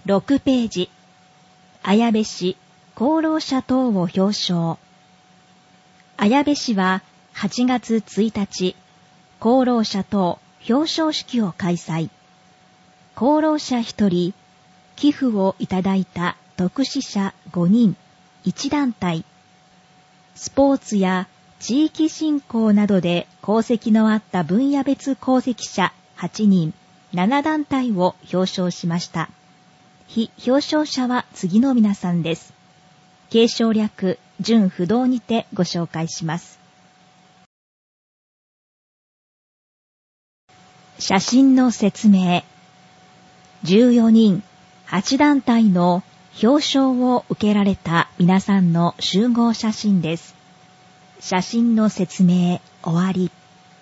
6ページ、綾部市功労者等を表彰。綾部市は8月1日、功労者等表彰式を開催。功労者1人、寄付をいただいた特使者5人、1団体、スポーツや地域振興などで功績のあった分野別功績者8人、7団体を表彰しました。被表彰者は次の皆さんです。継承略、準不動にてご紹介します。写真の説明。14人、8団体の表彰を受けられた皆さんの集合写真です。写真の説明終わり。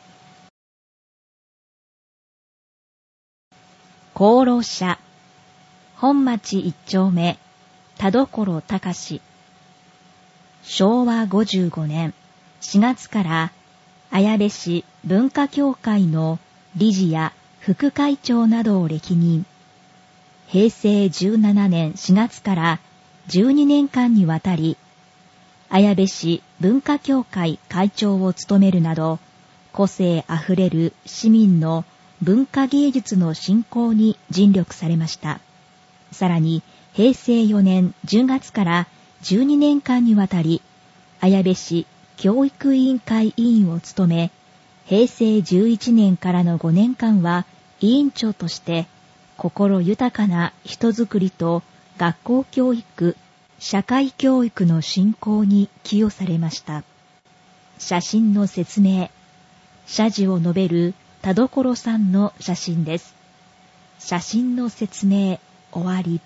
功労者、本町1丁目、田所隆。昭和55年4月から綾部市文化協会の理事や副会長などを歴任。平成17年4月から12年間にわたり、綾部市文化協会会長を務めるなど、個性あふれる市民の文化芸術の振興に尽力されました。さらに、平成4年10月から12年間にわたり、綾部市教育委員会委員を務め、平成11年からの5年間は委員長として、心豊かな人づくりと学校教育、社会教育の振興に寄与されました。写真の説明。謝辞を述べる田所さんの写真です。写真の説明終わり。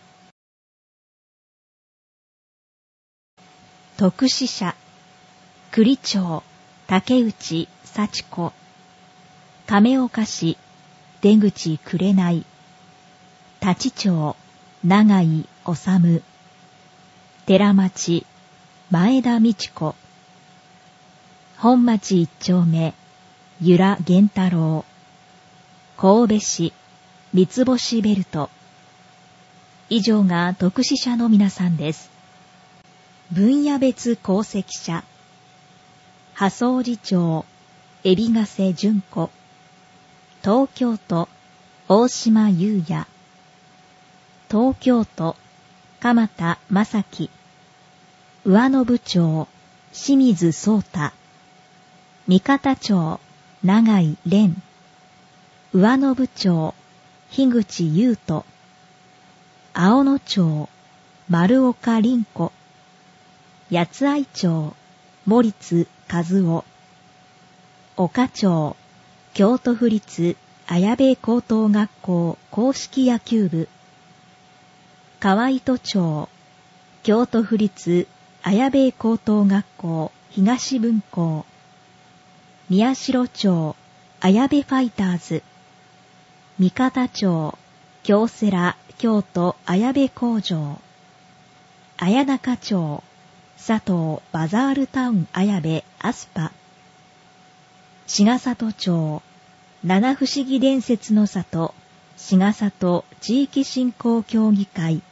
特使者、栗町竹内幸子。亀岡市出口紅。立町永井治。寺町前田美智子。本町一丁目由良源太郎。神戸市三つ星ベルト。以上が特使者の皆さんです。分野別功績者。派総次長海老ヶ瀬淳子。東京都大島優也。東京都鎌田正樹。上野部長清水壮太。三方町永井蓮。上野部長樋口優斗。青野町丸岡凛子。八愛町森津和夫。岡町京都府立綾部高等学校硬式野球部。河糸町京都府立綾部高等学校東分校。宮代町綾部ファイターズ。三方町京セラ京都綾部工場。綾中町佐藤バザールタウン綾部アスパ。志賀里町七不思議伝説の里志賀里地域振興協議会。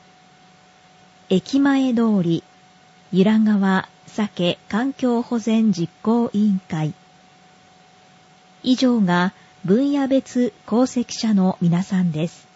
駅前通り由良川鮭環境保全実行委員会。以上が分野別功績者の皆さんです。